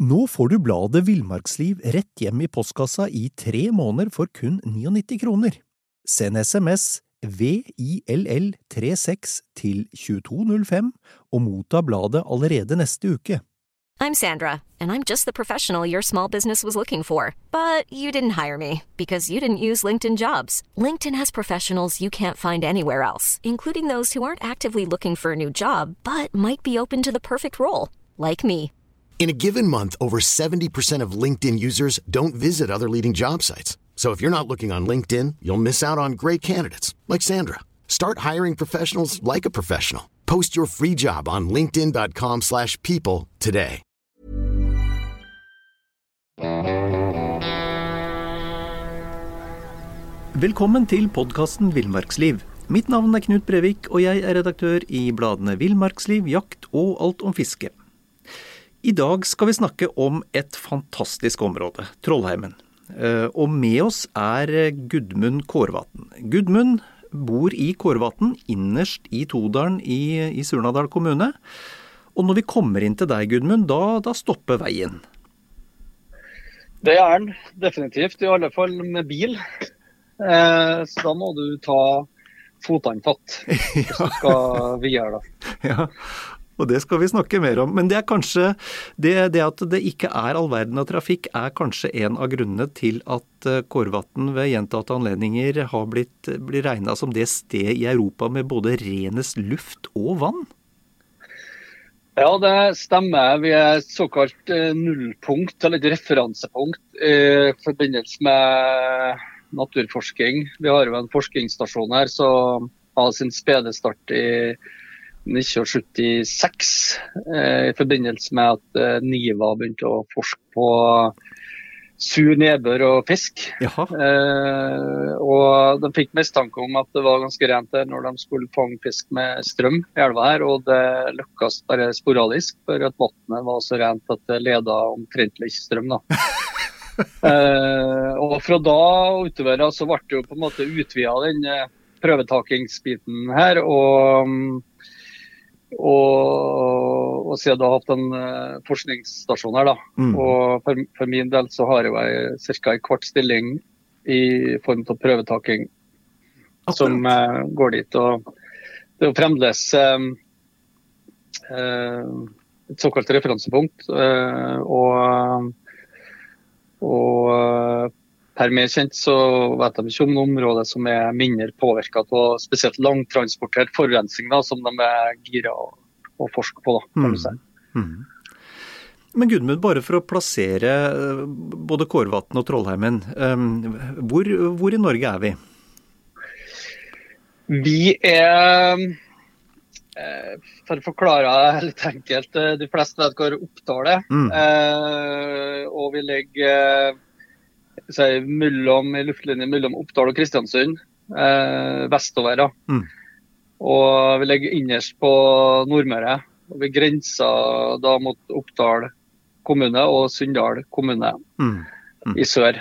Nå får du bladet Villmarksliv rett hjem I postkassa I 3 måneder for kun 99 kroner. Send SMS VILL36 til 2205 og motta bladet allerede neste uke. I'm Sandra, and I'm just the professional your small business was looking for. But you didn't hire me because you didn't use LinkedIn Jobs. LinkedIn has professionals you can't find anywhere else, including those who aren't actively looking for a new job, but might be open to the perfect role, like me. In a given month, over 70% of LinkedIn users don't visit other leading job sites. So if you're not looking on LinkedIn, you'll miss out on great candidates like Sandra. Start hiring professionals like a professional. Post your free job on linkedin.com/people today. Velkommen til podcasten Villmarksliv. Mitt navn Knut Brevik, og jeg redaktør I bladene Villmarksliv, Jakt og Alt om fiske. I dag skal vi snakke om et fantastisk område, Trollheimen. Og med oss Gudmund Kårvatn. Gudmund bor I Kårvatn, innerst I Todalen I Surnadal kommune. Og når vi kommer inn til deg, Gudmund, da stopper veien. Det den definitivt, I alle fall med bil. Så da må du ta fotene fatt, så skal vi gjøre det. Ja, og det skal vi snakke mer om. Men det kanskje, det at det ikke all verden av trafikk, kanskje en av grunnene til at Kårvatn ved gjentatte anledninger har blitt regnet som det sted I Europa med både renest luft og vann. Ja, det stemmer. Vi et såkalt nullpunkt, eller et referansepunkt I forbindelse med naturforsking. Vi har jo en forskningsstasjon her som har sin spede start I 1976 I forbindelse med at NIVA begynte å forske på sur nedbør og fisk. Og de fikk mistanke om at det var ganske rent der når de skulle fange fisk med strøm I elva her, og det lykkes bare sporadisk, for at vattnet var så rent at det ledet omtrentlig ikke strøm da. Og fra da utover så ble det jo på en måte utvidet den prøvetakingsbiten her, og siden jeg har hatt en forskningsstasjon her da, og for min del så har jeg cirka en kvart stilling I form av prøvetaking som går dit, og det jo fremdeles et såkalt referansepunkt, og per mer kjent så vet de ikke om noen områder som mindre påvirket av spesielt langtransportert forurensning da, som de gira å forske på da, kan du si. Men Gudmund, bare for å plassere både Kårvatn og Trollheimen, hvor I Norge vi? Vi for å forklare litt enkelt, de fleste vet hva Oppdal og vi ligger I luftlinjen mellom Oppdal og Kristiansund, vestover da. Og vi ligger innerst på Nordmøre, og vi grenser da mot Oppdal kommune og Sunndal kommune I sør.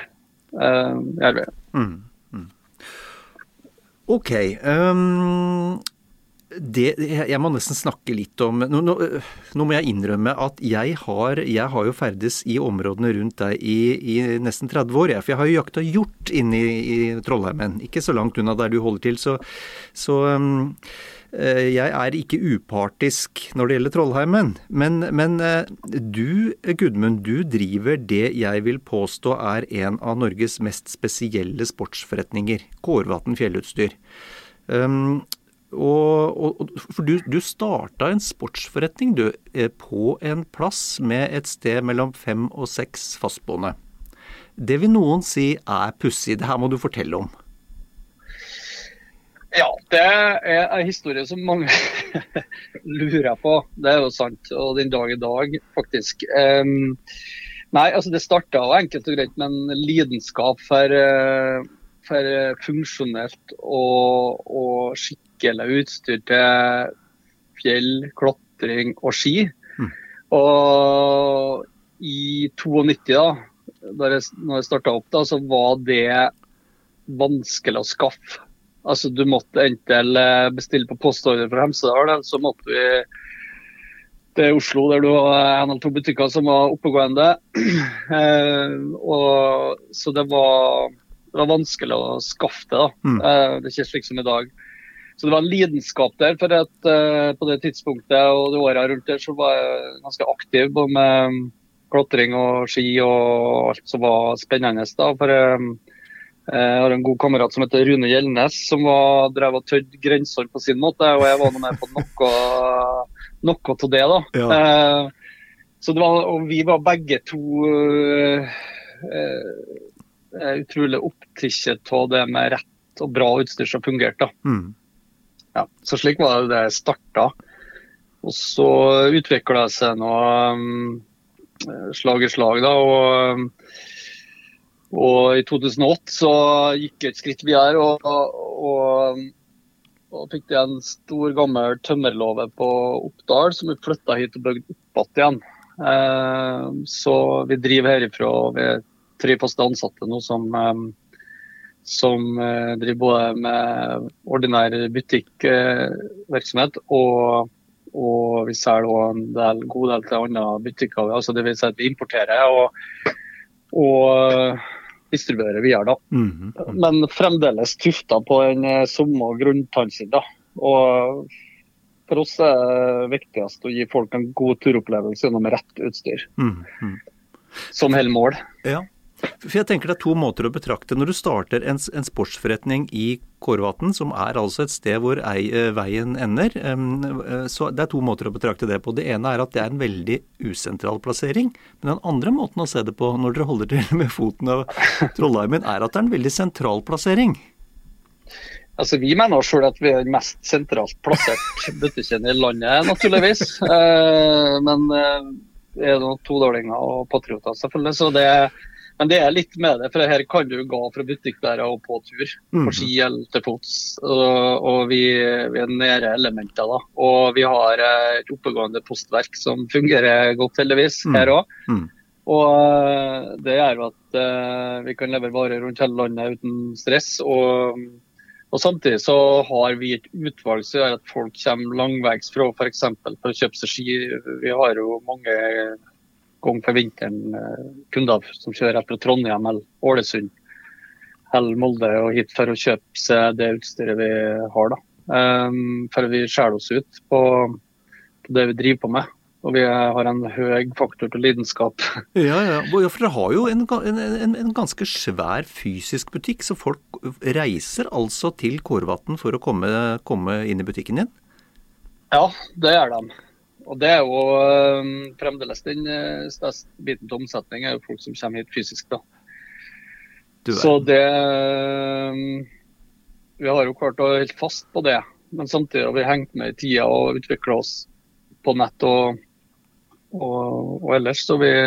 Ok, jeg må nesten snakke litt om, nå må jeg innrømme at jeg har jo ferdes I områdene rundt deg I nesten 30 år, for jeg har jo jakta hjort inne I Trollheimen, ikke så langt unna der du holder til, så jeg ikke upartisk når det gjelder Trollheimen, men du, Gudmund, du driver det jeg vil påstå en av Norges mest spesielle sportsforretninger, Kårvatn fjellutstyr. For du startet en sportsforretning på en plass med et sted mellom 5 og 6 fastboende. Det vil noen si pussig, det her må du fortelle om. Ja, det en historie som mange lurer på, det jo sant, og den dag I dag faktisk. Nei, altså det startet jo enkelt og greit med en lidenskap for funksjonelt og skikkelig utstyr til fjell, klatring og ski. Og I 92 da, når jeg startet opp da, så var det vanskelig å skaffe. Altså du måtte enten bestille på postordre fra Hemsedal, eller så måtte vi Det Oslo, der du har en eller to butikker som var oppegående. Så det var vanskelig å skaffe det. Det ikke slik som i dag. Så det var en lidenskap der, for at på det tidspunktet og det året rundt der, så var jeg ganske aktiv både med klatring og ski og alt som var spennende da. For jeg har en god kamerat som heter Rune Gjelnes, som drev og tødde grenser på sin måte, og jeg var med på noe til det da. Ja. Så og vi var begge to utrolig opptisket av det med rett og bra utstyr som fungerte da. Ja, så slik var det startet. Og så utviklet det seg noe slag i slag da, og i 2008 så gikk jeg et skritt videre og fikk det en stor gammel tømmerlåve på Oppdal som vi flyttet hit og bygde opp igjen. Så vi driver herifra, vi 3 faste ansatte nå som driver både med ordinær butikkvirksomhet og vi ser en god del til andre butikker, altså det vil si at vi importerer og distribuerer videre da. Men fremdeles tuftet på den samme grunntanken da. Og for oss det viktigst å gi folk en god turopplevelse gjennom rett utstyr. Som hele mål. Ja. For jeg tenker det 2 måter å betrakte. Når du starter en sportsforretning i Kårvatn, som altså et sted hvor veien ender, så det 2 måter å betrakte det på. Det ene at det en veldig usentral plassering, men den andre måten å se det på når dere holder til med foten av Trollheimen, at det en veldig sentral plassering. Altså, vi mener selv at vi den mest sentralt plassert butikken i landet, naturligvis. Men det noen todalinger og patrioter, selvfølgelig, så men det litt med det, for her kan du gå fra butikk der og på tur, på ski eller til fots, og vi nære elementer da, og vi har et oppegående postverk som fungerer godt heldigvis her også, og det jo at vi kan levere varer rundt hele landet uten stress, og samtidig så har vi et utvalg som gjør at folk kommer langveis fra for eksempel for å kjøpe seg ski. Vi har jo mange gang for vinteren kunder som kjører fra Trondheim eller Ålesund eller Molde og hit for å kjøpe seg det utstyret vi har da. For vi skjærer oss ut på det vi driver på med, og vi har en høy faktor til lidenskap. Ja, for dere har jo en ganske svær fysisk butikk, så folk reiser altså til Kårvatn for å komme inn i butikken din? Ja, det gjør de. Og det jo fremdeles den største biten til omsetning jo folk som kommer hit fysisk da. Så det vi har jo klart å holde fast på det, men samtidig har vi hengt med i tida og utviklet oss på nett og ellers, så vi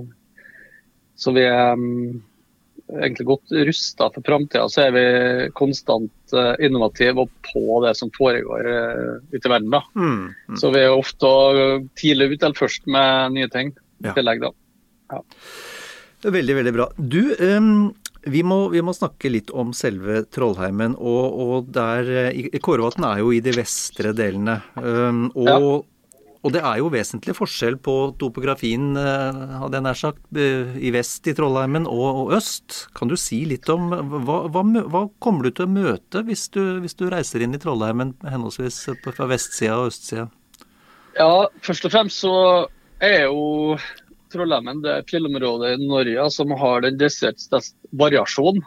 egentlig godt rustet for fremtiden, så vi konstant innovative og på det som foregår ute i verden da. Så vi ofte tidlig ut eller først med nye ting i tillegg da. Ja. Veldig, veldig bra. Du, vi må snakke litt om selve Trollheimen, og der, Kårvatn jo i de vestre delene, og det jo vesentlig forskjell på topografien, hadde jeg nær sagt, i vest i Trollheimen og øst. Kan du si litt om, hva kommer du til å møte hvis du reiser inn i Trollheimen, henholdsvis fra vestsida og østsida? Ja, først og fremst så jo Trollheimen det fjellområdet i Norge som har den desidert største variasjon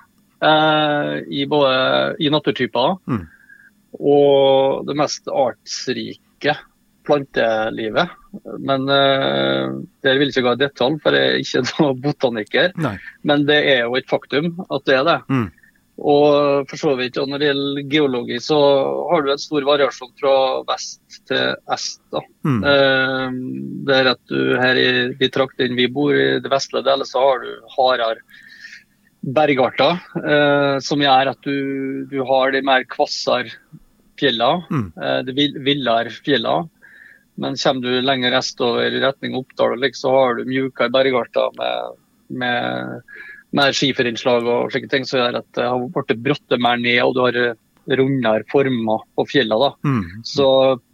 i naturtyper og det mest artsrike plantelivet, men det vil ikke gå i detalj, for jeg ikke noen botaniker. Nei. Men det jo et faktum at det det. Og for så vidt, og når det gjelder geologi, så har du en stor variasjon fra vest til øst. Da. Det at du her i de traktene vi bor i det vestlige delet, så har du hardere bergarter, som gjør at du har de mer kvassere fjellene, det villere fjellene. Men kommer du lenger østover i retning Oppdal, så har du mjukere bergarter med mer skiferinnslag og slike ting, så gjør at det har blitt bråttet mer ned, og du har rundere former på fjellene. Da. Så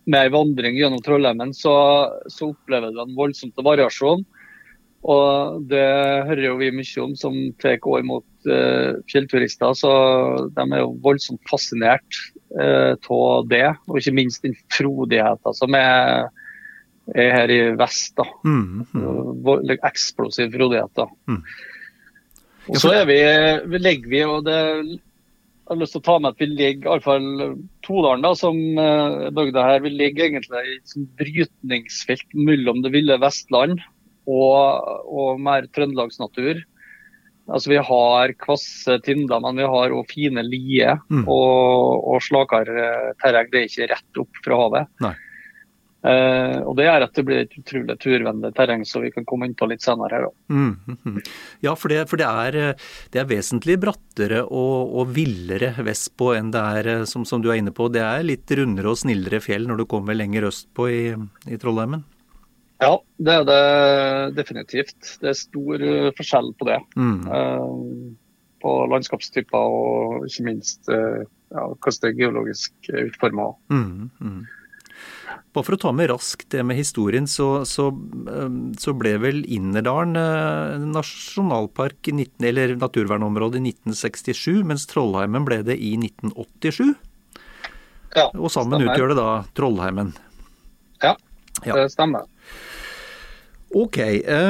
med en vandring gjennom Trollheimen, så opplever du en voldsomt variasjon. Og det hører jo vi mye om som tar år mot fjellturister, så de jo voldsomt fascinert av det, og ikke minst den frodigheten som er her i vest da. Eksplosiv frodighet da. Og så legger vi, og det jeg har lyst til å ta med at vi ligger i alle fall Todalen da, som bygda her, vi ligger egentlig i et brytningsfelt mellom det ville Vestland og mer Trøndelagsnatur. Altså vi har kvasse tinder, men vi har også fine lie og slakere terreng. Det ikke rett opp fra havet. Nei. Og det at det blir et utrolig turvennlig terreng, så vi kan komme inn på litt senere her da. Ja, for det er vesentlig brattere og villere vestpå enn det som du er inne på. Det er litt rundere og snillere fjell når du kommer lenger østpå i Trollheimen. Ja, det er det definitivt. Det er stor forskjell på det. På landskapstyper og ikke minst hvordan det er geologisk utformet. Bare for å ta med raskt det med historien, så ble vel Innerdalen nasjonalpark eller naturvernområde i 1967, mens Trollheimen ble det i 1987. Ja, og sammen stemmer. Utgjør det da Trollheimen. Ja, det stemmer. Ok,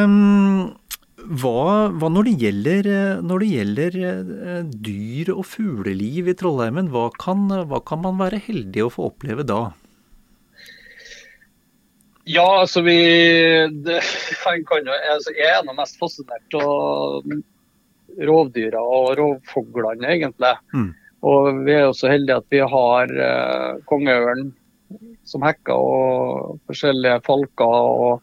hva når det gjelder dyr og fugleliv i Trollheimen, hva kan man være heldig å få oppleve da? Ja, altså jeg er nå mest fascinert av rovdyra og rovfuglene egentlig. Og vi er jo så heldige at vi har kongeørn som hekker og forskjellige falker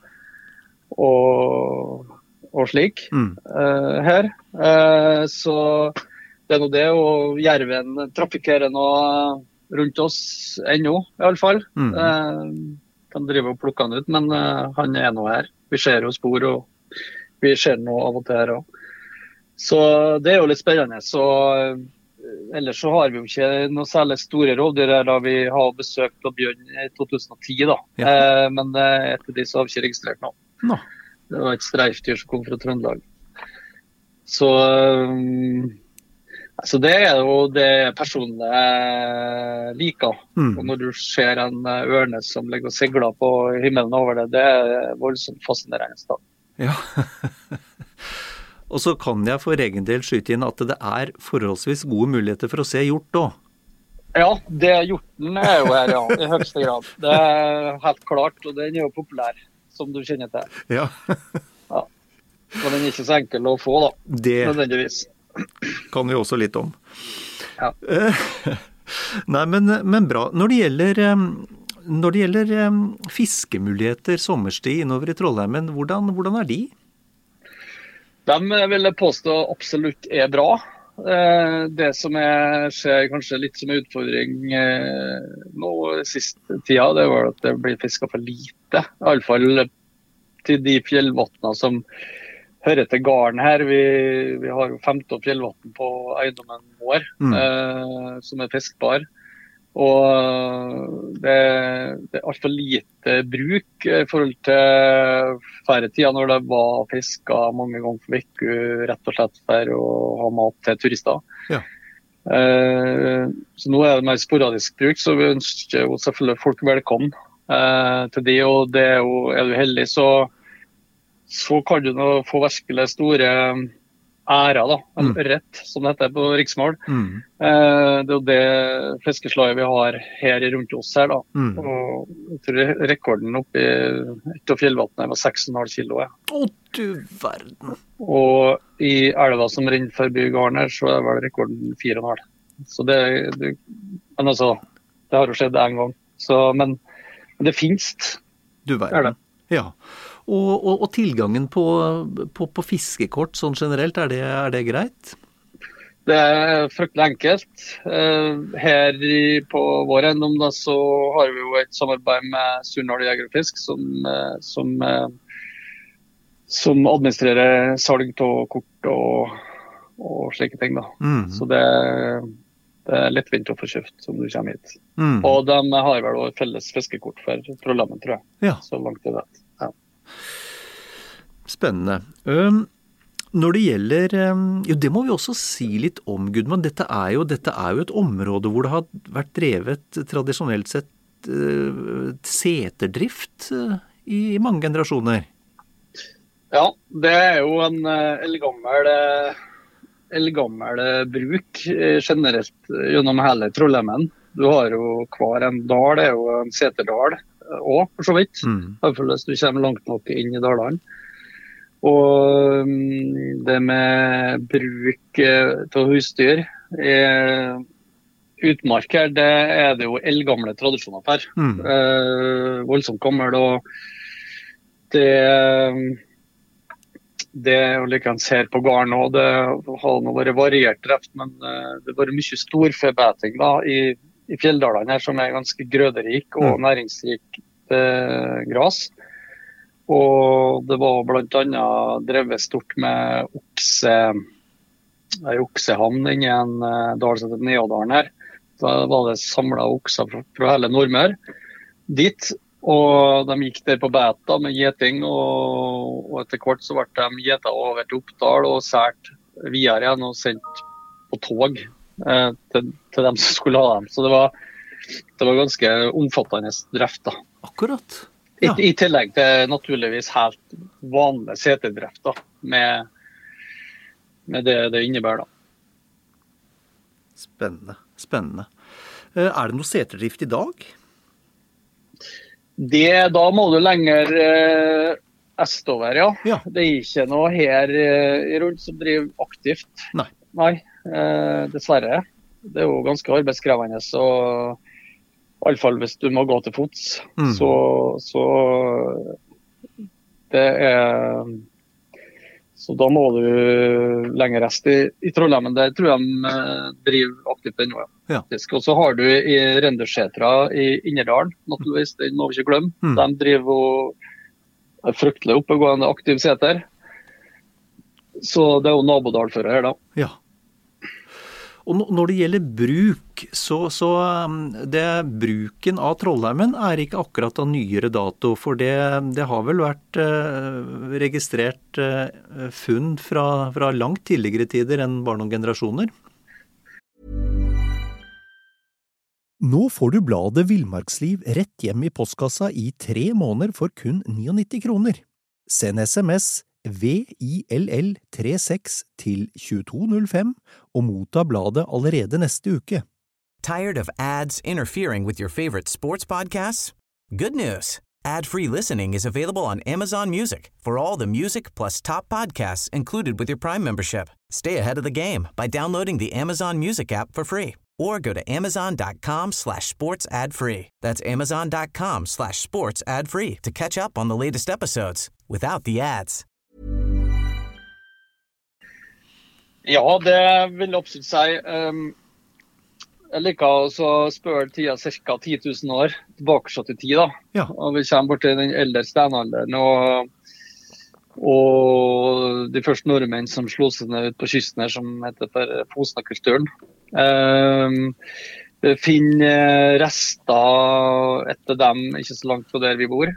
og slik her. Så det er nå det, og jerven trafikkerer nå rundt oss ennå i alle fall. De driver og plukker han ut, men han er nå her. Vi ser jo spor, og vi ser nå av og til her også. Så det er jo litt spennende. Så, ellers så har vi jo ikke noe særlig store rovdyr her da vi har besøkt på bjørn i 2010 da. Ja. Men etter de så har vi ikke registrert noe. No. Det var et streifdyr som kom fra Trøndelag. Så altså det er jo det personlig liker. Og når du ser en ørne som ligger og segler på himmelen over det, det er voldsomt fascinerende da. Ja. Og så kan jeg for egen del skyte inn at det er forholdsvis gode muligheter for å se hjort da. Ja, hjorten er jo her, ja, i høyeste grad. Det er helt klart, og den er jo populær, som du kjenner til. Ja. Ja. Og den er ikke så enkel å få da, nødvendigvis. Kan vi også litt om. Ja. Nei, men bra. Når det gjelder fiskemuligheter sommerstid innover i Trollheimen, hvordan er de? De vil jeg påstå absolutt er bra. Det som skjer kanskje litt som en utfordring nå siste tida, det var at det blir fisket for lite. I alle fall til de fjellvattene som hører til garden her. Vi har jo 15 fjellvatten på eiendommen vår, som er fiskbar. Og det er alt for lite bruk i forhold til færre tider når det var fisket mange ganger for uke, rett og slett for å ha mat til turister. Ja. Så nå er det mer sporadisk bruk, så vi ønsker jo selvfølgelig folk velkommen til det, og det er du heldig, så kan du nå få virkelig store ærer da, eller rett, som det heter på riksmål. Det er jo det fiskeslaget vi har her rundt oss her da. Og jeg tror rekorden oppe i et av fjellvattnet var 6,5 kilo. Å, du verden! Og i elva som renner forbi garden her, så er vel rekorden 4,5. Så men altså, det har jo skjedd en gang. Så, men det finnes. Du verden. Ja. Og tilgangen på fiskekort sånn generelt, er det greit? Det er fryktelig enkelt. Her på vår eiendom da, så har vi jo et samarbeid med Surnadal Jeger og Fisk som administrerer salg av kort og slike ting da. Så det Det lettvint å få kjøpt om du kommer hit. Og de har vel også felles fiskekort for Trollheimen, tror jeg. Ja. Så langt jeg vet. Ja. Spennende. Når det gjelder, jo det må vi også si litt om, Gudmund. Dette er jo et område hvor det har vært drevet tradisjonelt sett seterdrift i mange generasjoner. Ja, det er jo en eldgammel bruk generelt gjennom hele Trollheimen. Du har jo hver en dal, det er jo en seterdal også, for så vidt. I hvert fall hvis du kommer langt nok inn i dalene. Og det med bruk til husdyr utmark her, det er det jo eldgamle tradisjoner for. Voldsomt gammel, og det er jo like han ser på gården også. Det har nå vært variert drept, men det har vært mye storfebeting da, i fjelldalene her, som er ganske grøderik og næringsrik gras. Og det var blant annet drevet stort med oksehamn inni en dal som heter Neodalen her. Da var det samlet okser fra hele Nordmør dit, og de gikk der på beta med gjeting, og etter hvert så ble de gjetet over til Oppdal og sært videre igjen og sendt på tog til dem som skulle ha dem. Så det var ganske omfattende drift da. Akkurat. Ja. I tillegg til naturligvis helt vanlig seterdrift da, med det innebærer da. Spennende. Er det noe seterdrift i dag? Da må du lenger østover, ja. Det er ikke noe her rundt som driver aktivt. Nei, dessverre. Det er jo ganske arbeidskrevende, og i alle fall hvis du må gå til fots, så da må du lenger rest i Trollheimen. Der tror jeg de driver aktivt ennå. Ja. Og så har du i Rendersetra i Innerdalen, naturligvis, det må vi ikke glemme. De driver og fryktelig oppegående aktiv seter. Så det er jo nabodalfører her da. Ja. Og når det gjelder bruk, så det bruken av Trollheimen er ikke akkurat av nyere dato, for det har vel vært registrert funn fra langt tidligere tider enn bare noen generasjoner. Nå får du bladet Villmarksliv rett hjem i postkassa i 3 måneder for kun 99 kroner. Send SMS VILL36 til 2205 og motta bladet allerede neste uke. Tired of ads interfering with your favorite sports podcasts? Good news! Ad-free listening is available on Amazon Music for all the music plus top podcasts included with your Prime membership. Stay ahead of the game by downloading the Amazon Music app for free or go to amazon.com/sports ad-free. That's amazon.com/sports ad-free to catch up on the latest episodes without the ads. Ja, det vil jeg absolutt si. Jeg liker å spørre tida ca. 10 000 år tilbake til tid da. Ja. Og vi kommer bort til den eldre steinalderen, og de første nordmenn som slo seg ned ut på kysten her, som heter for Fosna-kulturen. Vi finner rester etter dem, ikke så langt fra der vi bor.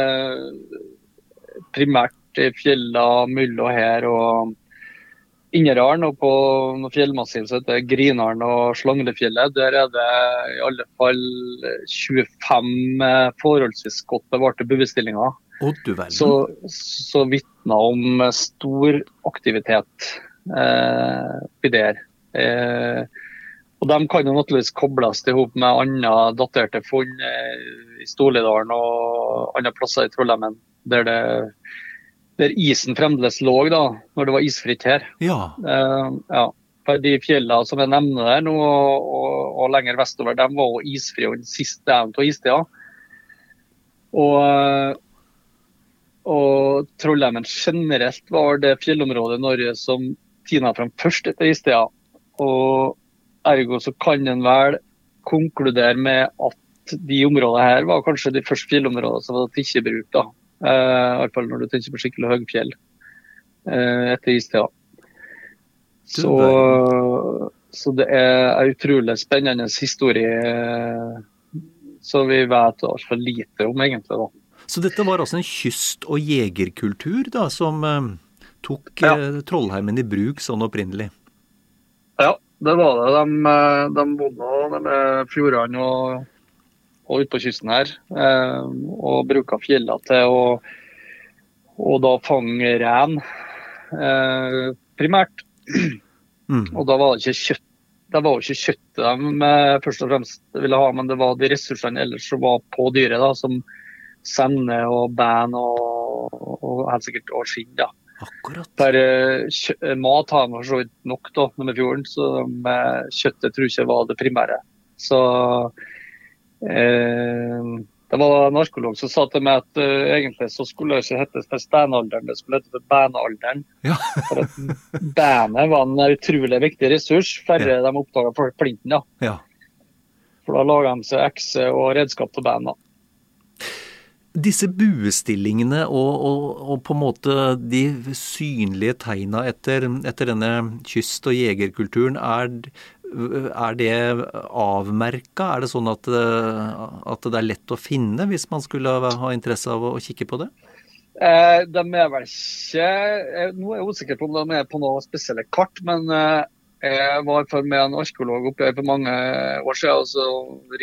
Primært i fjella, Mull og her, og Innerdalen, og på noen fjellmassiv så heter det Grinaren og Slanglefjellet. Der er det i alle fall 25 forholdsvis godt bevarte bevestillinger. Så vittner om stor aktivitet der. Og de kan jo naturligvis kobles til ihop med andre daterte funn i Storlidalen og andre plasser i Trollheimen, der isen fremdeles lå da, når det var isfritt her. Ja. For de fjellene som jeg nevner der nå, og lenger vestover, de var jo isfrie og sist dagen av istida. Og Trollheimen generelt var det fjellområdet i Norge som tina frem først etter istida. Og ergo så kan en vel konkludere med at de områdene her var kanskje de første fjellområdene som var ikke bruk da. I hvert fall når du tenker på skikkelig høyfjell etter istida. Så Så det en utrolig spennende historie så vi vet altfor lite om egentlig da. Så dette var altså en kyst- og jegerkultur da, som tok Trollheimen i bruk sånn opprinnelig? Ja, det var det. De bodde med fjordene og ute på kysten her, og bruket fjellene til å da fange ren, primært. Og da var det ikke kjøtt. Det var jo ikke kjøttet de først og fremst ville ha, men det var de ressursene ellers som var på dyret, da, som sende og ben og helt sikkert og skinn. Da. Akkurat. Mat har man så vidt nok da, med fjorden, så kjøttet tror jeg ikke var det primære. Så det var en arkeolog som sa til meg at egentlig så skulle det ikke hette for steinalderen, det skulle hette for benalderen. Ja. For at benet var en utrolig viktig ressurs før de oppdaget flinten. Da. Ja. For da laget de seg ekse og redskap til ben. Da. Disse buestillingene og på en måte de synlige tegna etter denne kyst- og jegerkulturen, er det avmerket? Er det sånn at det lett å finne hvis man skulle ha interesse av å kikke på det? De vel ikke, nå jeg usikker på om de på noe spesielle kart, men jeg var med en arkeolog oppe for mange år siden og så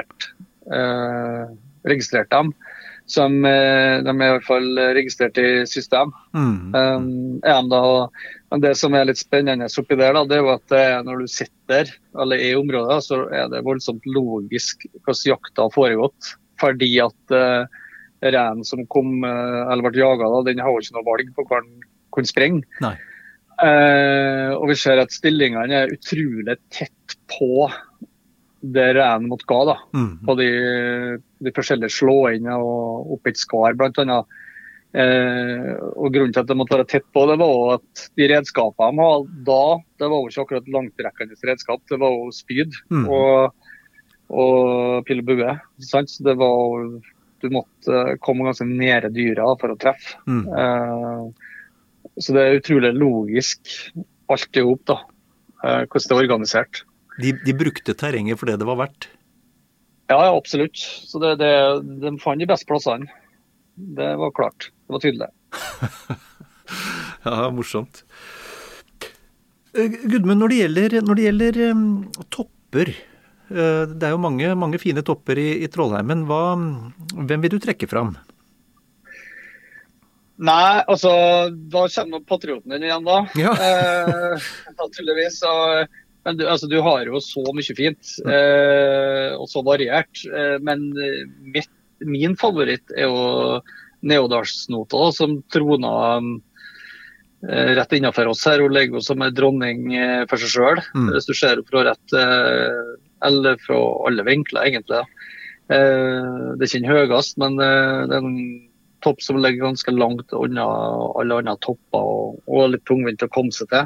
registrert dem. Som de i hvert fall registrert i system. Men det som litt spennende oppi der, da, det jo at når du sitter eller i området, så det voldsomt logisk hvordan jakta har foregått. Fordi at ren som kom, eller ble jaget, da, den har jo ikke noe valg på hva den kunne sprenge. Nei. Og vi ser at stillingene utrolig tett på det ren mot ga, da. På de forskjellige slåene og oppe i et skar, blant annet. Og grunnen til at det måtte være tett på, det var jo at de redskapene de hadde da, det var jo ikke akkurat langtrekkende redskap, det var jo spyd og pil og bue, sant? Så det var jo, du måtte komme ganske nære dyra for å treffe. Så det utrolig logisk alt i hop da, hvordan det organisert. De brukte terrenget for det var verdt? Ja, absolutt. Så de fant de beste plassene. Det var klart. Det var tydelig. Ja, morsomt. Gudmund, når det gjelder topper, det jo mange fine topper i Trollheimen. Hvem vil du trekke fram? Nei, altså, da kommer patrioten din igjen da. Ja. Naturligvis, men du har jo så mye fint, og så variert, men min favoritt jo Neodalsnota, som troner rett innenfor oss her, og legger oss som en dronning for seg selv, hvis du ser fra rett, eller fra alle vinkler egentlig. Det ikke en høyest, men det en topp som ligger ganske langt unna alle andre topper, og litt tungvint å komme seg til.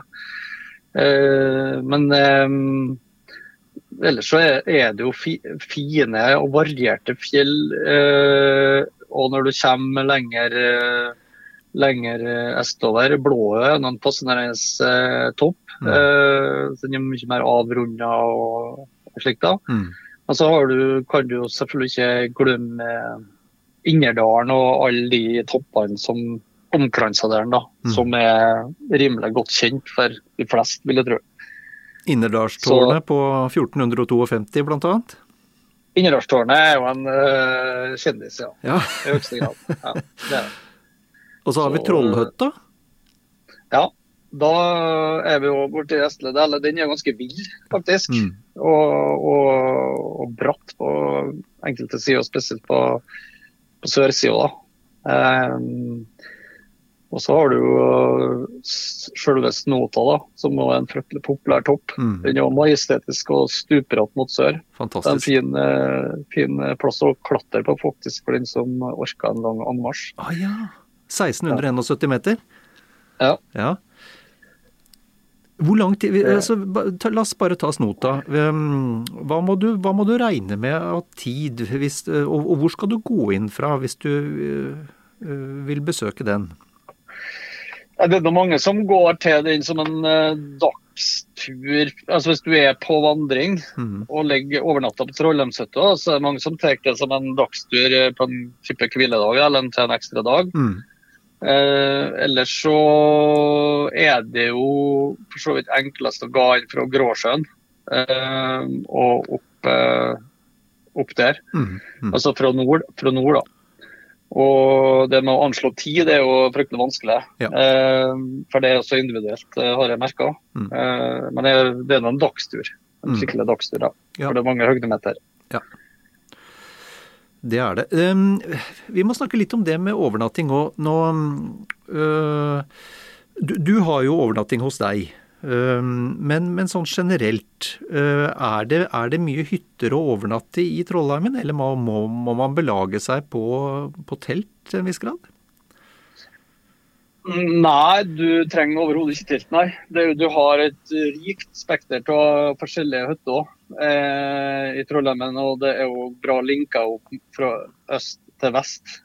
Men ellers så det jo fine og varierte fjell, og når du kommer lenger østover, Blåø, noen fascinerende topp, den mye mer avrundet og slikt da. Og så kan du jo selvfølgelig ikke glemme Innerdalen og alle de toppene som omkranser der da, som rimelig godt kjent for de fleste, vil jeg tro. Innerdalstårnet på 1452 blant annet? Innerdalstårnet jo en kjendis, ja. I høyeste grad. Ja, det det. Og så har vi Trollhøtta? Ja, da vi jo borte i Estledal. Den ganske vill, faktisk. Og bratt på enkelte sider, spesielt på sørsida da. Og så har du jo selve Snota da, som er en fryktelig populær topp. Den jo majestetisk og stuper opp mot sør. Fantastisk. Det fin plass å klatre på faktisk for den som orker en lang anmarsj. Ah ja, 1671 meter? Ja. Hvor lang tid, la oss bare ta Snota. Hva må du regne med av tid, og hvor skal du gå inn fra hvis du vil besøke den? Det noe mange som går til den som en dagstur tur, altså hvis du på vandring og legger overnatta på Trollheimshytta, så det mange som tar det som en dagstur på en type hviledag eller til en ekstra dag. Ellers så det jo for så vidt enklest å gå inn fra Gråsjøen og opp der, altså fra nord da. Og det med å anslå tid, det jo fryktelig vanskelig, for det også individuelt, har jeg merket. Men det noen dagstur, en skikkelig dagstur da, for det mange høydemeter. Ja, det det. Vi må snakke litt om det med overnatting også. Du har jo overnatting hos deg, men sånn generelt, det mye hytter å overnatte i Trollheimen, eller må man belage seg på telt til en viss grad? Nei, du trenger overhodet ikke telt, nei. Du har et rikt spekter av forskjellige hytter i Trollheimen, og det jo bra linket opp fra øst til vest.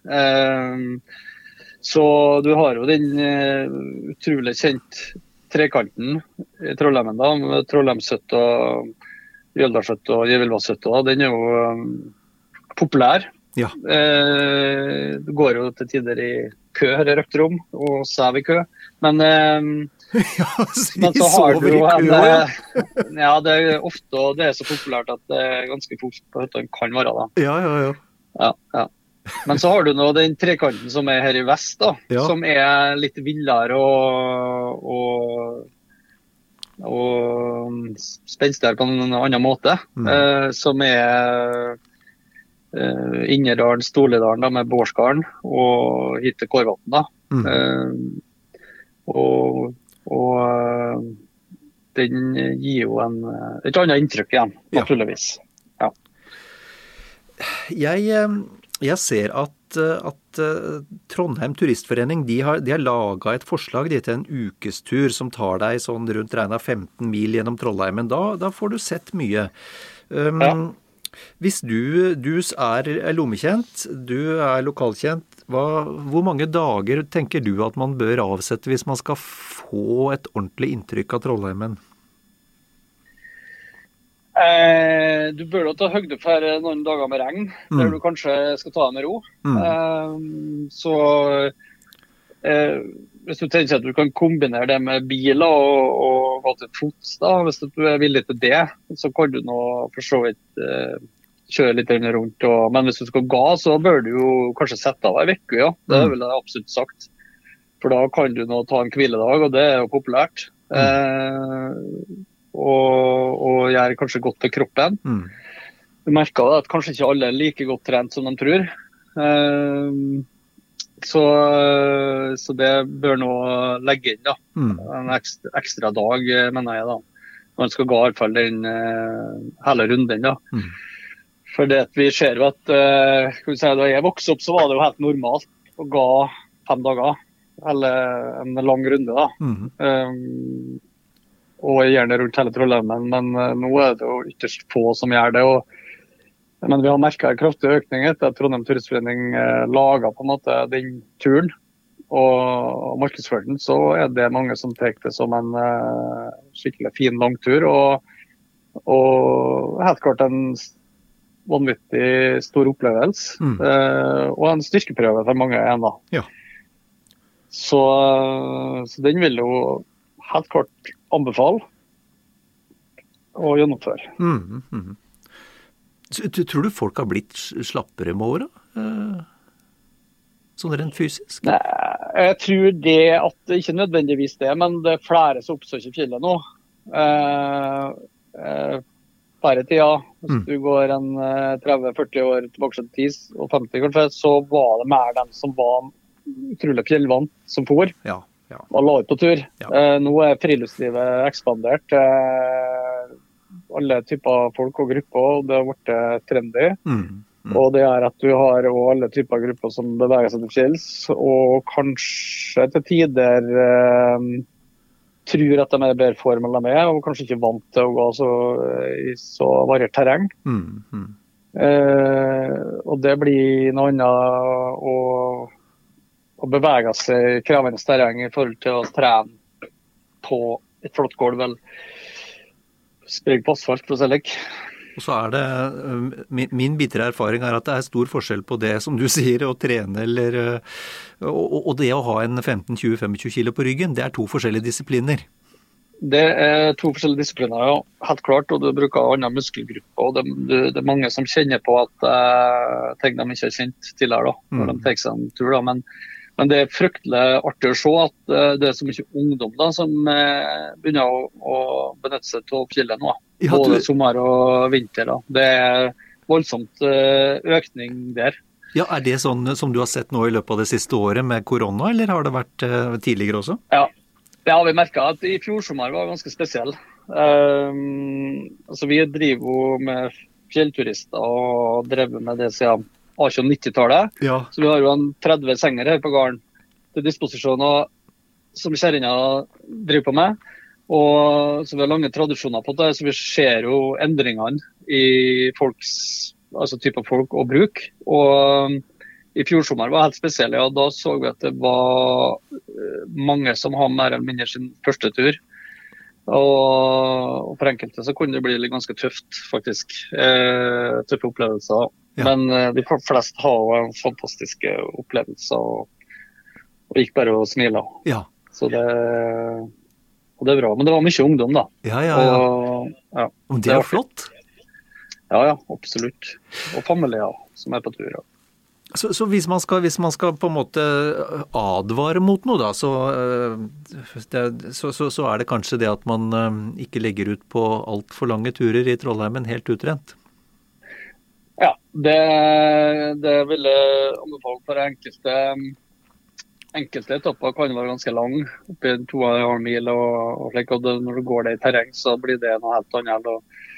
Så du har jo den utrolig kjent trekanten i Trollheimen da, med Trollheimshytta, Jøldalshytta og Gjevilvasshytta, den jo populær. Ja. Det går jo til tider i kø, det røkter om, og sæv i kø. Men, men så har du jo ja, det ofte, og det så populært at det ganske fort på hytta kan være da. Ja. Men så har du nå den trekanten som her i vest da, som litt villere og spenstigere på en annen måte, som Innerdalen, Storledalen da, med Bårdsgarden og hit til Kårvatn da. Og den gir jo et annet inntrykk igjen, naturligvis. Ja. Jeg ser at Trondheim Turistforening, de har laget et forslag til en ukestur som tar deg sånn rundt regnet 15 mil gjennom Trollheimen. Da får du sett mye. Hvis du lommekjent, du lokalkjent, hvor mange dager tenker du at man bør avsette hvis man skal få et ordentlig inntrykk av Trollheimen? Du bør da ta høyde for noen dager med regn, der du kanskje skal ta det med ro. Så hvis du tenker at du kan kombinere det med biler og gå til fots, da, hvis du villig til det, så kan du nå for så vidt kjøre litt rundt. Men hvis du skal gå, så bør du jo kanskje sette av en vekk, ja. Det vil jeg absolutt sagt. For da kan du nå ta en hviledag, og det jo populært. Og gjør kanskje godt til kroppen. Du merker at kanskje ikke alle like godt trent som de tror. Så det bør nå legge inn da. En ekstra dag, mener jeg da. Man skal gå i hvert fall den hele runden da. For det vi ser jo at da jeg vokste opp, så var det jo helt normalt å gå 5 dager. Eller en lang runde da. Og gjerne rundt hele Trollheimen, men nå det jo ytterst få som gjør det. Men vi har merket en kraftig økning etter at Trondheim Turistforening laget på en måte den turen og markedsførten, så det mange som tar det som en skikkelig fin langtur, og helt klart en vanvittig stor opplevelse, og en styrkeprøve for mange igjen da. Ja. Så den vil jo helt kort anbefale å gjennomføre. Tror du folk har blitt slappere med året? Sånn rent fysisk? Nei, jeg tror det at ikke nødvendigvis det, men det flere som oppsøker fjellet nå. Færre tida, hvis du går en 30-40 år tilbake til 10 og 50 kanskje, så var det mer dem som var utrolig fjellvant som for. Ja. Og la ut på tur. Nå friluftslivet ekspandert. Alle typer folk og grupper, og det har vært trendy. Og det at du har alle typer grupper som beveger seg til fjells, og kanskje til tider tror at de bedre form enn de og kanskje ikke vant til å gå i så variert terreng. Og det blir noe annet å bevege seg i krevende terreng i forhold til å trene på et flott gulv, Spreg på asfalt, for å si like. Og så det, min bitre erfaring at det stor forskjell på det, som du sier, å trene og det å ha en 15-20-25 kilo på ryggen, det 2 forskjellige disipliner. Det 2 forskjellige disipliner, ja, helt klart, og du bruker andre muskelgrupper, og det mange som kjenner på at ting de ikke har kjent tidligere, da, når de tar seg en tur, da, men det fryktelig artig å se at det så mye ungdom da, som begynner å benytte seg til fjellet nå, både sommer og vinter. Da. Det voldsomt økning der. Ja, det sånn som du har sett nå i løpet av det siste året med korona, eller har det vært tidligere også? Ja, vi merket at i fjor sommer var ganske spesiell. Altså, vi driver jo med fjellturister og drevet med det siden 90-tallet. Ja. Så vi har jo 30 senger her på gården til disposisjoner som kjerringa driver på med. Og så vi har lange tradisjoner på det, så vi ser jo endringene i folks, altså type folk og bruk. Og i fjor sommer var helt spesielt, ja, da så vi at det var mange som har mer eller mindre sin første tur. Og for enkelte så kunne det bli ganske tøft, faktisk. Tøffe opplevelser. Ja. Men de flest har fantastiske opplevelser og gikk bare og smilet. Ja. Så det er bra. Men det var mye ungdom da. Ja. Og det flott. Ja, absolutt. Og familier som på tur. Ja. Så hvis man skal på en måte advare mot noe da, så det kanskje det at man ikke legger ut på alt for lange turer i Trollheimen helt utrent? Ja, det vil jeg anbefale for enkelte etapper kan være ganske lang, oppi 2,5 mil og slik, og når du går det i terreng så blir det noe helt annet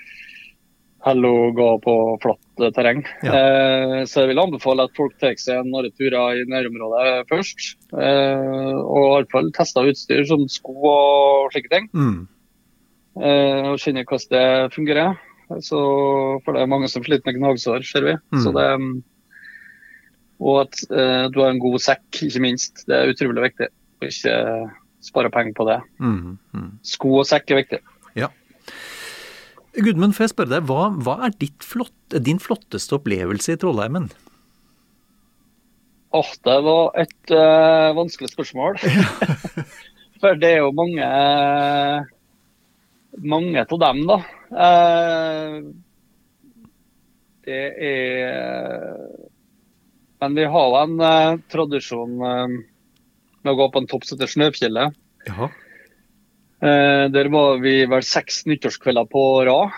å gå på flatt terreng. Ja. Så jeg vil anbefale at folk tar seg noen turer i nærområdet først, og i hvert fall tester utstyr som sko og slike ting, og kjenner hvordan det fungerer. Så, for det mange som sliter med gnagsår, ser vi. Så og at du har en god sekk, ikke minst. Det utrolig viktig, og ikke spare penger på det. Sko og sekk viktig. Ja. Gudmund, får jeg spørre deg, hva din flotteste opplevelse i Trollheimen? Det var et vanskelig spørsmål. For det jo mange av dem da. Men vi har en tradisjon med å gå på en topp som heter Snøfjellet. Jaha. Der var vi vel 6 nyttårskvelder på rad,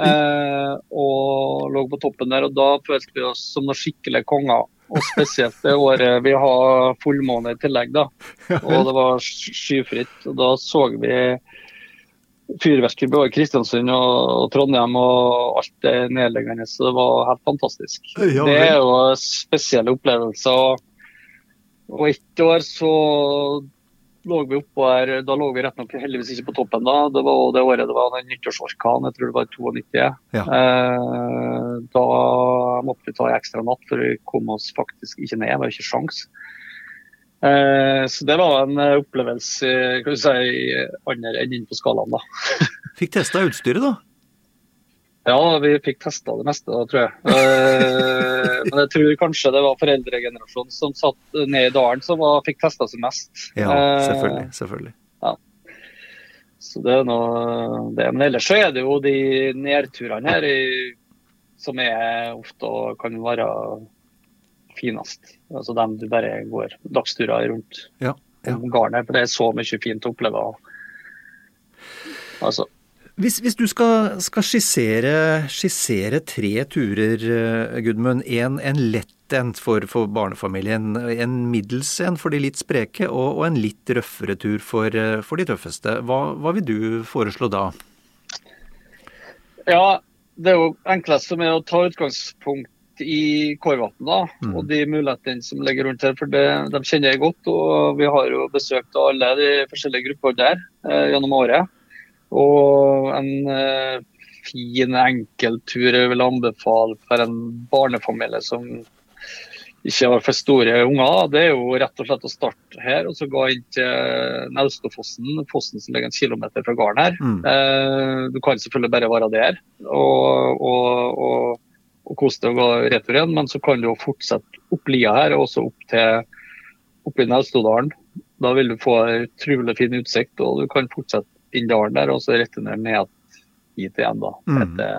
og lå på toppen der, og da følte vi oss som noen skikkelige konger, og spesielt det året vi har fullmåne i tillegg da, og det var skyfritt, og da så vi fyrverkeri både i Kristiansund og Trondheim, og alt det nedleggende, så det var helt fantastisk. Ja, det jo spesielle opplevelser, og et år så lå vi oppå her, da lå vi rett nok heldigvis ikke på toppen da, det var det året det var en nyttårsorkan, jeg tror det var 92. Ja. Da måtte vi ta en ekstra natt, for vi kom oss faktisk ikke ned, det var ikke sjans. Så det var en opplevelse, kan du si, andre enden på skalaen da. Fikk testet utstyret da? Ja, vi fikk testet det meste da, tror jeg. Men jeg tror kanskje det var foreldregenerasjonen som satt ned i dalen som fikk testet seg mest. Ja, selvfølgelig. Ja. Så det noe det. Men ellers så det jo de nedturene her som ofte kan være finest. Altså dem du bare går dagsturer rundt garnet, for det så mye fint å oppleve. Altså. Hvis du skal skissere 3 turer, Gudmund, en lett en for barnefamilien, en middels en for de litt spreke, og en litt røffere tur for de tøffeste. Hva vil du foreslå da? Ja, det jo enklest som å ta utgangspunkt i Kårvatn da, og de mulighetene som ligger rundt her, for de kjenner jeg godt, og vi har jo besøkt alle de forskjellige grupper der gjennom året. Og en fin enkel tur jeg vil anbefale for en barnefamilie som ikke har for store unger, det jo rett og slett å starte her, og så gå inn til Naustofossen, fossen som ligger en kilometer fra gården her. Du kan selvfølgelig bare være der, og kose deg å gå retur igjen, men så kan du jo fortsette opp lia her, og også opp i Naustodalen. Da vil du få en utrolig fin utsikt, og du kan fortsette inn dalen der, og så returnere ned hit igjen da.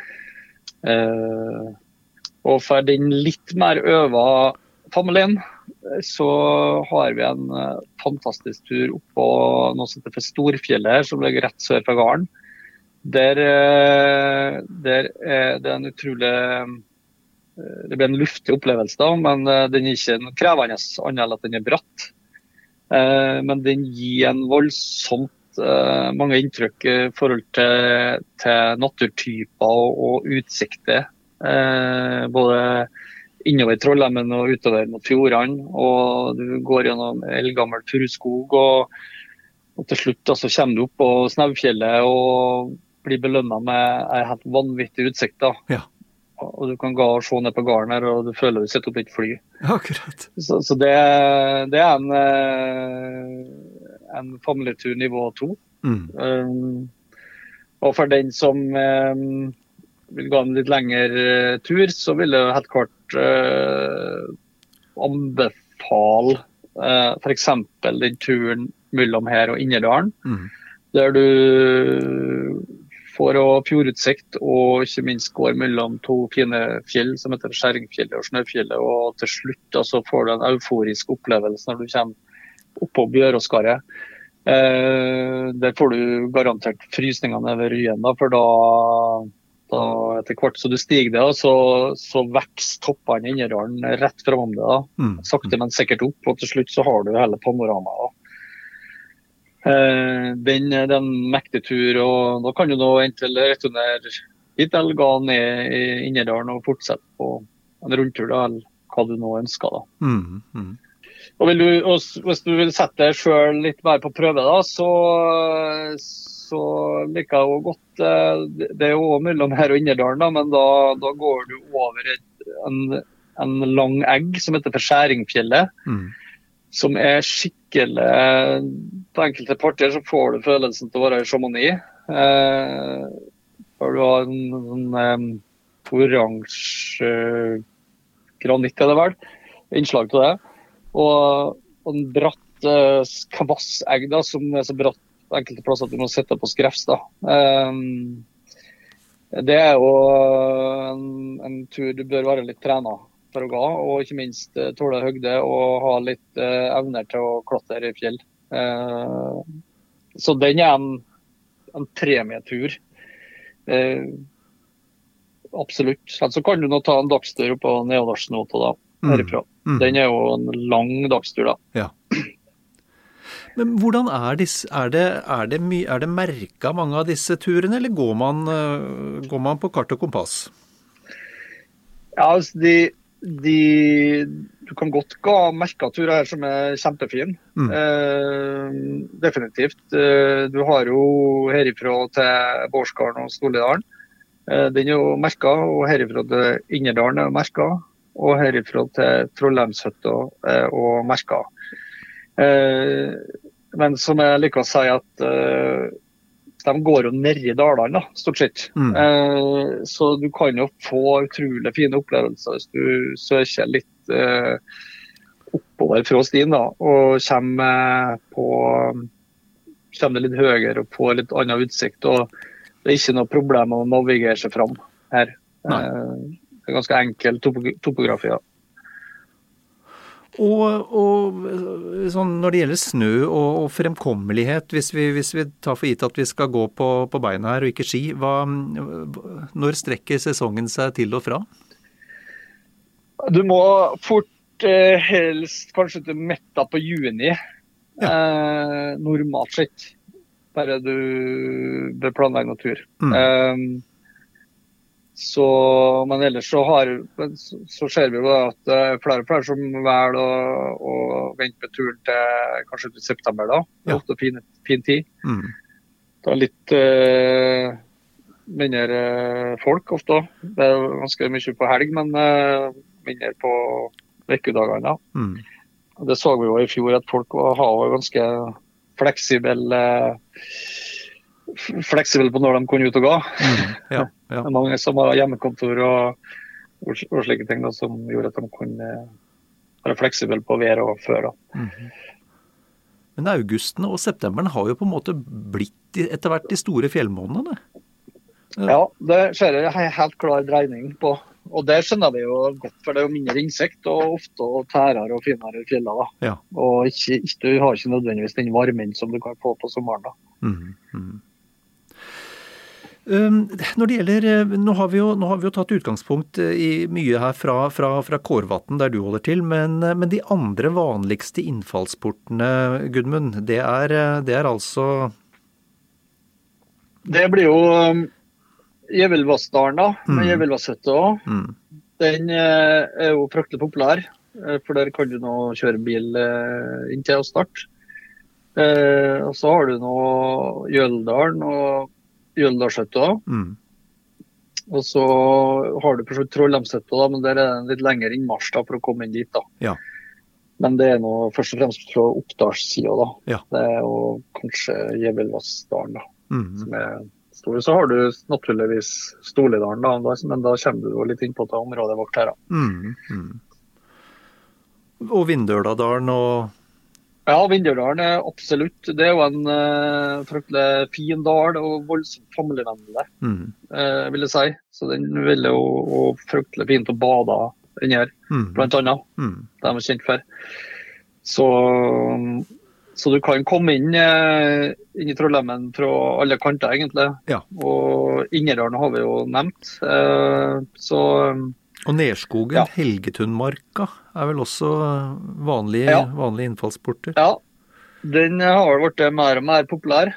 Og for den litt mer øva familien, så har vi en fantastisk tur opp på noe som heter for Storfjellet her, som ligger rett sør fra gården. Der er det en utrolig, det blir en luftig opplevelse da, men den er ikke krevende annet enn at den er bratt. Men den gir en voldsomt mange inntrykk i forhold til naturtyper og utsikter. Både innover Trollheimen og utover mot fjordene, og du går gjennom eldgammel furuskog, og til slutt så kommer du opp på Snaufjellet og blir belønnet med en helt vanvittig utsikt da. Ja. Og du kan gå og se ned på gården her, og du føler du sitter oppe i et fly. Akkurat. Så det er en familietur nivå 2. Og for den som vil gå en litt lengre tur, så vil jeg helt klart anbefale for eksempel den turen mellom her og Innerdalen, der du får fjordutsikt og ikke minst går mellom to fine fjell som heter Skjæringfjellet og Snøfjellet, og til slutt da, så får du en euforisk opplevelse når du kommer opp på Bjøråskaret. Der får du garantert frysningene ved Ryen da, for da etter hvert så du stiger det, så vekster toppene i Innerdalen rett framom det da, sakte men sikkert opp, og til slutt så har du hele panoramaet da. Den mektig tur, og da kan du nå enten returnere hit eller gå ned i Innerdalen og fortsette på en rundtur da, eller hva du nå ønsker da. Og hvis du vil sette deg selv litt mer på prøve da, så liker jeg jo godt, det er jo mellom her og Innerdalen da, men da går du over en lang egg som heter for Skjæringfjellet, som er skikkelig, på enkelte partier så får du følelsen til å være i Chamonix. For du har en oransje granitt, er det vel, innslag til det. Og en bratt kvassegg da, som er så bratt på enkelte plasser at du må sette på skrefs da. Det er jo en tur du bør være litt trenet for å gå, og ikke minst tåle høgde og ha litt evner til å klatre i fjell. Så den er en premietur. Absolutt. Så kan du nå ta en dagstur på Neodalsnota da, herifra. Den er jo en lang dagstur da. Ja. Men hvordan er det merket mange av disse turene, eller går man på kart og kompass? Ja, altså du kan godt gå merketurer her som er kjempefin. Definitivt. Du har jo herifra til Bårdsgarden og Storledalen. Den er jo merket, og herifra til Innerdalen er merket, og herifra til Trollheimshøtta og merket. Men som jeg liker å si at de går jo ned i dalene, stort sett. Så du kan jo få utrolig fine opplevelser hvis du søker litt oppover fra stien da, og kommer det litt høyere og får litt annen utsikt, og det er ikke noe problem å navigere seg fram her. Det er ganske enkel topografi da. Og sånn, når det gjelder snø og fremkommelighet, hvis vi tar for gitt at vi skal gå på beina her og ikke ski, når strekker sesongen seg til og fra? Du må fort helst kanskje til metta på juni, normalt sett, bare du bør planlegge noe tur. Men ellers så ser vi jo at flere og flere som velger å vente med turen til kanskje til september da. Det er ofte fin tid. Det er litt mindre folk ofte. Det er ganske mye på helg, men mindre på vekkudagene. Og det så vi jo i fjor, at folk har ganske fleksibel på når de kunne ut og gå. Ja. Det er mange som har hjemmekontor og slike ting da, som gjorde at de kunne være fleksibel på vær og før. Men augusten og septemberen har jo på en måte blitt etter hvert de store fjellmånedene. Ja, det skjer en helt klar dreining på. Og det skjønner vi jo godt, for det er jo mindre insekt og ofte tærer og finere i fjellet da. Ja. Og du har ikke nødvendigvis den varmen som du kan få på sommeren da. Når det gjelder, nå har vi jo tatt utgangspunkt i mye her fra Kårvatn der du holder til, men de andre vanligste innfallsportene, Gudmund, det er altså... Det blir jo Gjevilvassdalen da, med Gjevilvasshytta. Den er jo fryktelig populær, for der kan du nå kjøre bil inntil og start. Og så har du nå Jøldalen og Jøldalshytta. Og så har du på Trollheimshytta da, men der er det en litt lengre innmarsj da, for å komme inn dit da. Ja. Men det er nå først og fremst fra Oppdalssiden da. Ja. Det er jo kanskje Gjevilvassdalen da, som er stor. Så har du naturligvis Storlidalen da, men da kommer du jo litt inn på det området vårt her da. Og Vindøladalen og... Ja, Vindøladalen er absolutt. Det er jo en fryktelig fin dal og voldsomt familievennlig, vil jeg si. Så den vil jo fryktelig fint å bade den her, blant annet. Det er vi kjent for. Så du kan komme inn i Trollheimen fra alle kanter, egentlig. Ja. Og Innerdalen har vi jo nevnt. Og Nerskogen, Helgetundmarka, er vel også vanlige innfallsporter? Ja, den har vært mer og mer populær.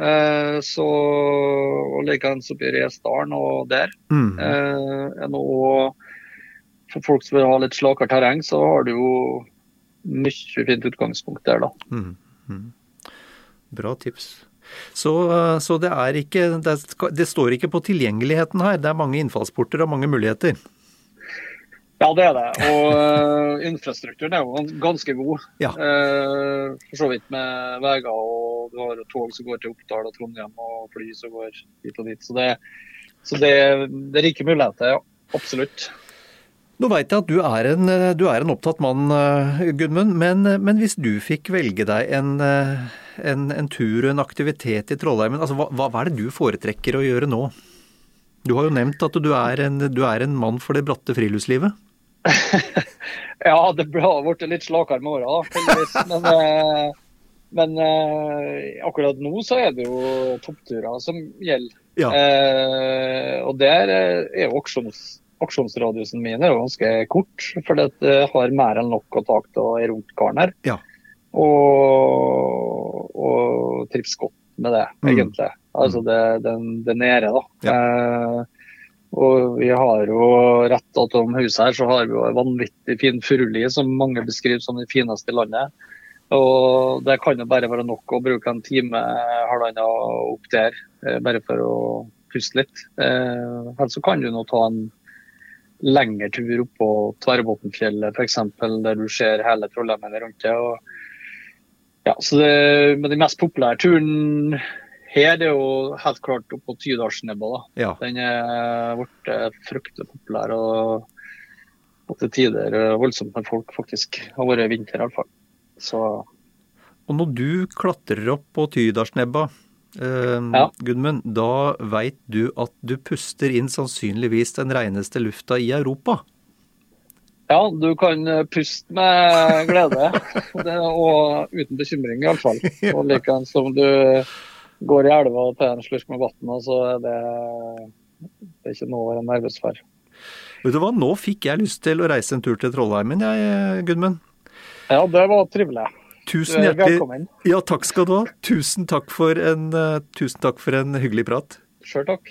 Og likens oppe i Resdalen og der. For folk som vil ha litt slakere terreng, så har du jo mye fint utgangspunkt der da. Bra tips. Så det er ikke, det står ikke på tilgjengeligheten her, det er mange innfallsporter og mange muligheter. Ja, det er det. Og infrastrukturen er jo ganske god. Ja. For så vidt med veier, og du har tog som går til Oppdal og Trondheim, og fly som går hit og dit. Så det er rike muligheter, ja. Absolutt. Nå vet jeg at du er en opptatt mann, Gudmund, men hvis du fikk velge deg en tur og en aktivitet i Trollheimen, altså hva er det du foretrekker å gjøre nå? Du har jo nevnt at du er en mann for det bratte friluftslivet. Ja, det har vært litt slakere med året da, heldigvis. Men akkurat nå så er det jo toppturer som gjelder. Ja. Og der er jo aksjonsradiusen min er jo ganske kort, for det har mer enn nok å ta til rundt karen her. Ja. Og trives godt med det, egentlig. Altså det nede da. Ja. Og vi har jo rett om huset her, så har vi jo en vanvittig fin furuli som mange beskriver som det fineste i landet. Og det kan jo bare være nok å bruke en time, halvannen opp der, bare for å puste litt. Ellers så kan du nå ta en lengre tur opp på Tverrbotnfjellet, for eksempel, der du ser hele Trollheimen rundt det. Så med den mest populære turen her, det er jo helt klart oppe på Tydalsnebba da. Ja. Den er vært fryktelig populær, og til tider voldsomt med folk faktisk har vært i vinter i alle fall. Så... Og når du klatrer opp på Tydalsnebba, Gudmund, da vet du at du puster inn sannsynligvis den reneste lufta i Europa. Ja, du kan puste med glede, og uten bekymring i alle fall. Og likens som du går i elva og tar en slurk med vatten, så er det ikke noe å være nervøs for. Vet du hva, nå fikk jeg lyst til å reise en tur til Trollheimen, Gudmund. Ja, det var trivelig. Tusen hjertelig. Velkommen. Ja, takk skal du ha. Tusen takk for en hyggelig prat. Selv takk.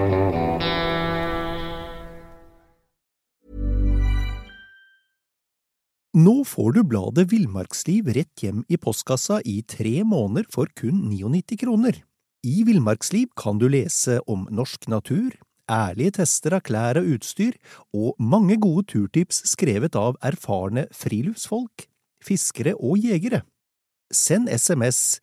Nå får du bladet Villmarksliv rett hjem i postkassa i 3 måneder for kun 99 kroner. I Villmarksliv kan du lese om norsk natur, ærlige tester av klær og utstyr, og mange gode turtips skrevet av erfarne friluftsfolk, fiskere og jegere. Send SMS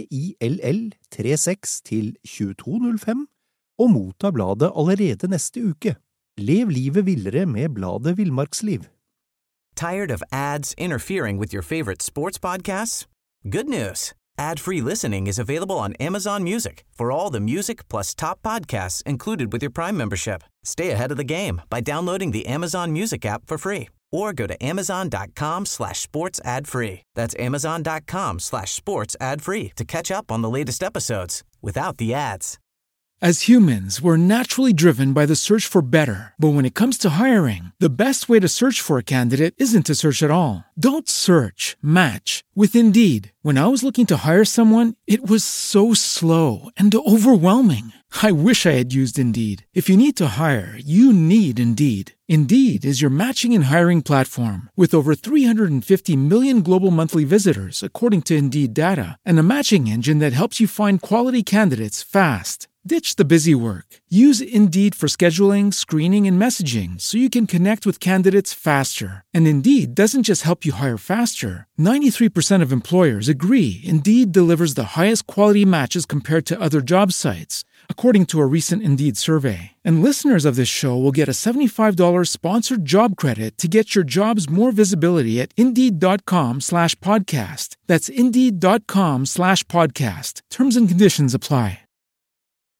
VILL36 til 2205 og motta bladet allerede neste uke. Lev livet villere med bladet Villmarksliv. Tired of ads interfering with your favorite sports podcasts? Good news. Ad-free listening is available on Amazon Music for all the music plus top podcasts included with your Prime membership. Stay ahead of the game by downloading the Amazon Music app for free or go to amazon.com/sports ad-free. That's amazon.com/sports ad-free to catch up on the latest episodes without the ads. As humans, we're naturally driven by the search for better. But when it comes to hiring, the best way to search for a candidate isn't to search at all. Don't search, match with Indeed. When I was looking to hire someone, it was so slow and overwhelming. I wish I had used Indeed. If you need to hire, you need Indeed. Indeed is your matching and hiring platform with over 350 million global monthly visitors, according to Indeed data, and a matching engine that helps you find quality candidates fast. Ditch the busy work. Use Indeed for scheduling, screening, and messaging so you can connect with candidates faster. And Indeed doesn't just help you hire faster. 93% of employers agree Indeed delivers the highest quality matches compared to other job sites, according to a recent Indeed survey. And listeners of this show will get a $75 sponsored job credit to get your jobs more visibility at Indeed.com/podcast. That's Indeed.com/podcast. Terms and conditions apply.